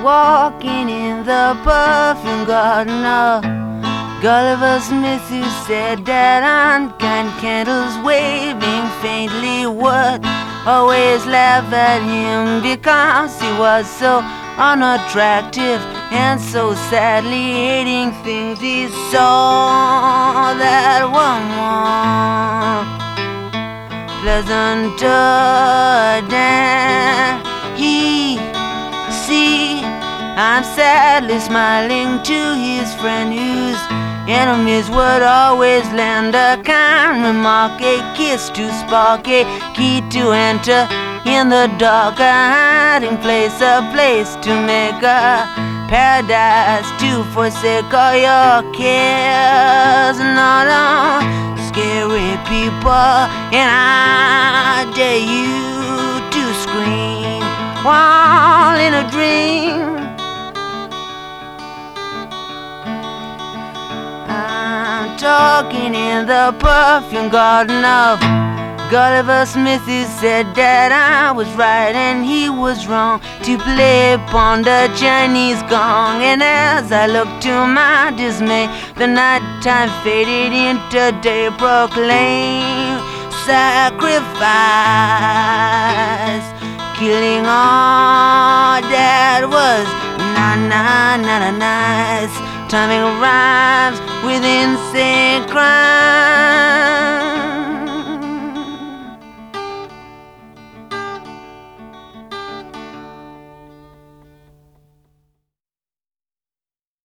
walking in the perfume garden of Gulliver Smith, who said that unkind candles waving faintly would always laugh at him because he was so unattractive and so sadly hating things he saw that were more pleasanter than he see. I'm sadly smiling to his friend whose enemies would always lend a kind remark, a kiss to spark, a key to enter in the dark, a hiding place, a place to make a paradise, to forsake all your cares and all the scary people. And I dare you to scream while in a dream. I'm talking in the perfume garden of Gulliver Smith, who said that I was right and he was wrong to play upon the Chinese gong. And as I looked to my dismay, the nighttime faded into day, proclaimed sacrifice, killing all that was not nice, timing rhymes with insane crimes.